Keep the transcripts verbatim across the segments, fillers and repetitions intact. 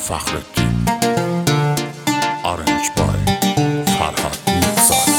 فخرالدین آرنج بای فرهاد میرزاد.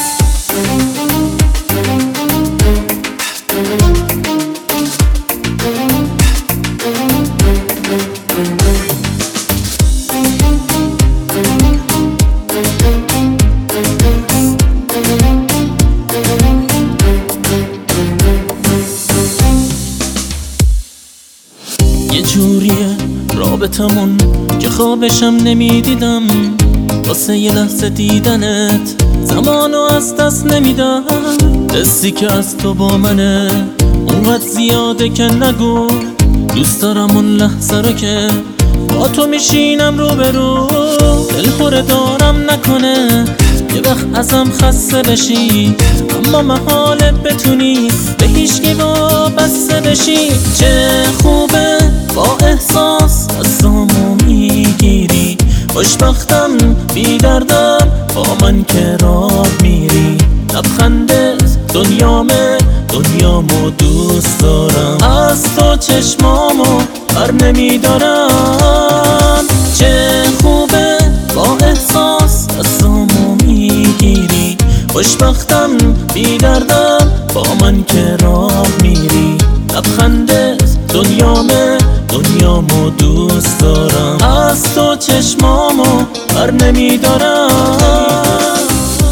یه جوریه رابطمون که خوابشم نمیدیدم، واسه یه لحظه دیدنت زمانو از دست نمیدم. حسی که از تو با منه اونقدر زیاده که نگو، دوست دارم اون لحظه رو که با تو میشینم رو به رو. دلخوره دارم نکنه یه وقت ازم خسته بشی، اما محاله بتونی به هیچکی وابسته بشی. چه خوبه با احساس دستامو میگیری، خوشبختم بی دردم با من که راه میری. لبخندت دنیامه، دنیامو دوست دارم، از تو چشمامو بر نمیدارم. چه خوبه با احساس دستامو میگیری، خوشبختم بی دردم با من که راه میری. لبخندت دنیامه، دنیامو دوست دارم، از تو چشمامو بر نمیدارم.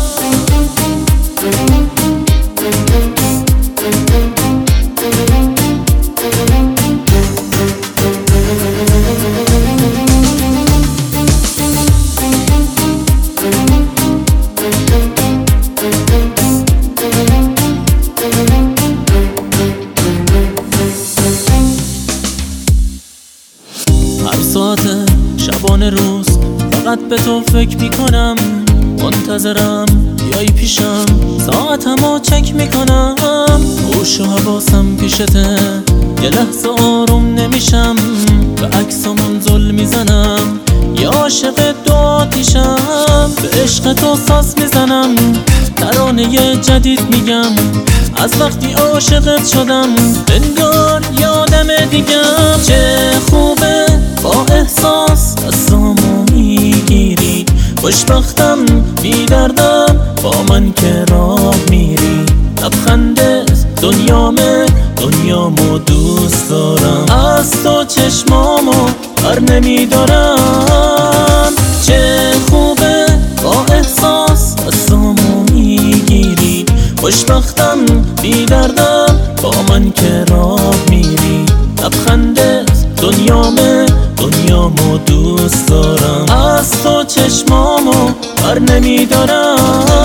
هر ساعت شبانه روز فقط به تو فکر میکنم، منتظرم بیایی پیشم، ساعتمو چک میکنم. هوش و حواسم پیشته، یه لحظه آروم نمیشم، به عکسمون زل میزنم، یا عاشق دو آتیشم. به عشق تو ساز میزنم، ترانه جدید میگم، از وقتی عاشقت شدم انگار یادم دیگم. چه خوبه با احساس دستامو میگیری، خوشبختم بی دردم با من که راه میری. لبخندت دنیامه، دنیامو دوست دارم، از تو چشمامو بر نمیدارم. چه خوبه با احساس دستامو میگیری، خوشبختم بی دردم با من که راه میری. لبخندت دنیامه، دنیامو دوست دارم، از تو چشمامو بر نمیدارم.